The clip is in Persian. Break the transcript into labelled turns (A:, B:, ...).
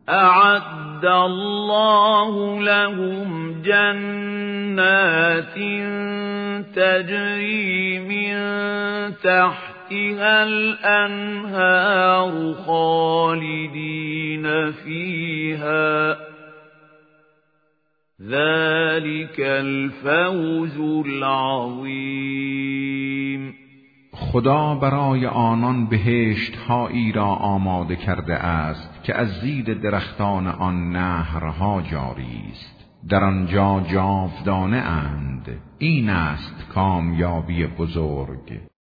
A: اعد الله لهم جنات تجری من تحتها الانهار خالدین فیها ذلك الفوز العظیم.
B: خدا برای آنان بهشت‌هایی را آماده کرده است که از زیر درختان آن نهرها جاری است، در آنجا جاودانه اند. این است کامیابی بزرگ.